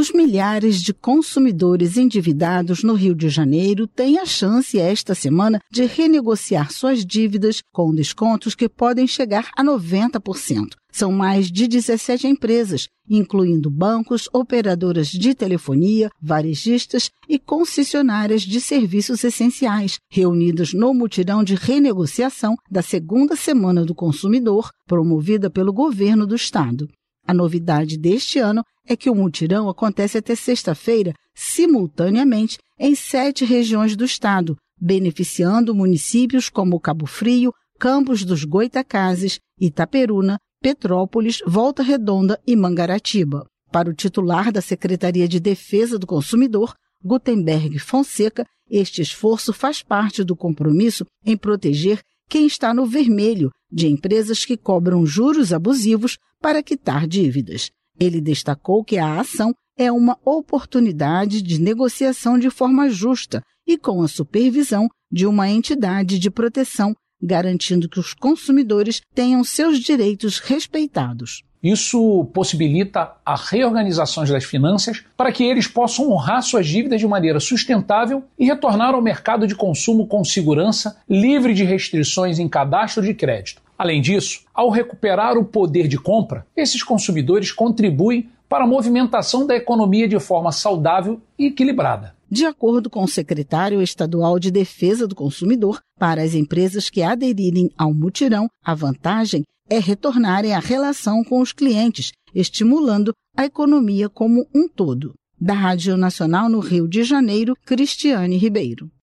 Os milhares de consumidores endividados no Rio de Janeiro têm a chance esta semana de renegociar suas dívidas com descontos que podem chegar a 90%. São mais de 17 empresas, incluindo bancos, operadoras de telefonia, varejistas e concessionárias de serviços essenciais, reunidas no mutirão de renegociação da segunda semana do consumidor, promovida pelo governo do estado. A novidade deste ano é que o mutirão acontece até sexta-feira, simultaneamente, em 7 regiões do estado, beneficiando municípios como Cabo Frio, Campos dos Goitacazes, Itaperuna, Petrópolis, Volta Redonda e Mangaratiba. Para o titular da Secretaria de Defesa do Consumidor, Gutenberg Fonseca, este esforço faz parte do compromisso em proteger quem está no vermelho de empresas que cobram juros abusivos para quitar dívidas. Ele destacou que a ação é uma oportunidade de negociação de forma justa e com a supervisão de uma entidade de proteção, garantindo que os consumidores tenham seus direitos respeitados. Isso possibilita a reorganização das finanças para que eles possam honrar suas dívidas de maneira sustentável e retornar ao mercado de consumo com segurança, livre de restrições em cadastro de crédito. Além disso, ao recuperar o poder de compra, esses consumidores contribuem para a movimentação da economia de forma saudável e equilibrada. De acordo com o secretário estadual de Defesa do Consumidor, para as empresas que aderirem ao mutirão, a vantagem é retornarem à relação com os clientes, estimulando a economia como um todo. Da Rádio Nacional no Rio de Janeiro, Cristiane Ribeiro.